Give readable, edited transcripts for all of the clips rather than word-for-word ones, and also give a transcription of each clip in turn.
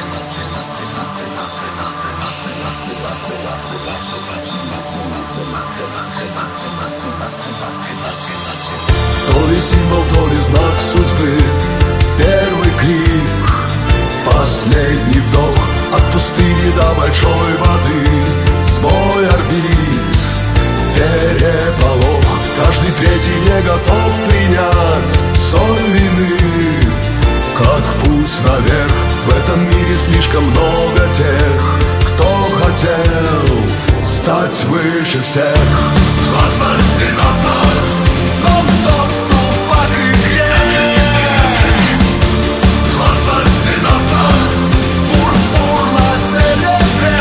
То ли символ, то ли знак судьбы. Первый крик, последний вдох от пустыни до большой воды. Свой орбит, переполох. Каждый третий не готов принять соль вины. Как путь наверх, в этом мире слишком много тех, кто хотел стать выше всех. 2012, нам доступ к игре. 2012, пурпур на серебре.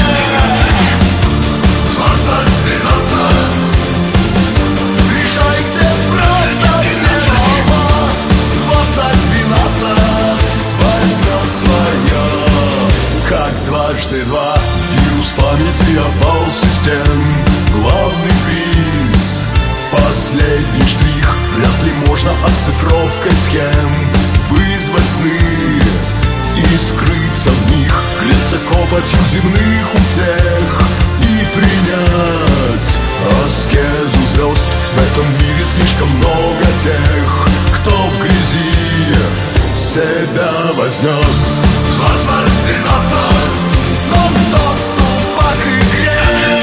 2012, решай, где правда, где ложь. 2012 возьмет свое. Как дважды два, вирус памяти обвал систем. Главный приз, последний штрих. Вряд ли можно оцифровкой схем вызвать сны и скрыться в них, греться копотью земных утех и принять аскезу звезд. В этом мире слишком много тех, кто в грязи себя вознес. 2012, нам доступ к игре.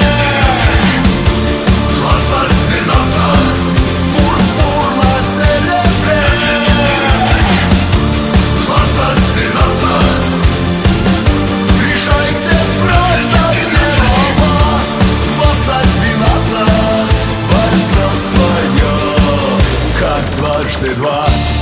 2012, пурпур на серебре. 2012, решай, где правда, где ложь. 2012 возьмет свое. Как дважды два.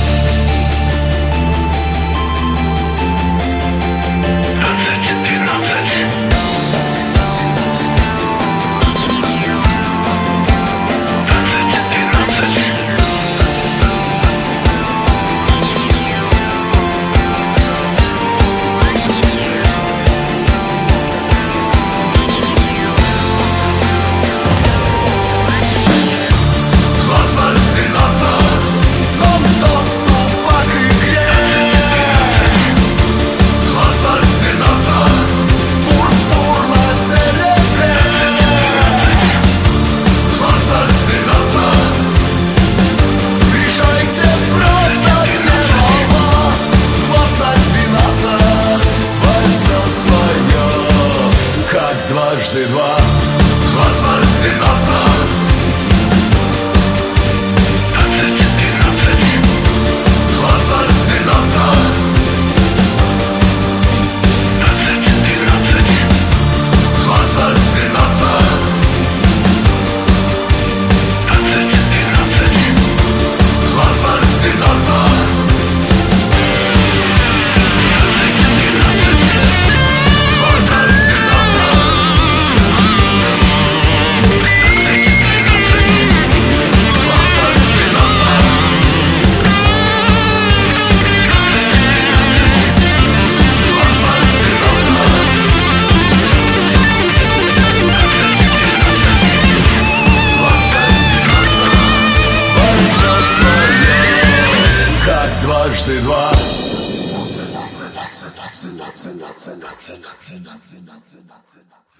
Дважды два. 2012, 2012.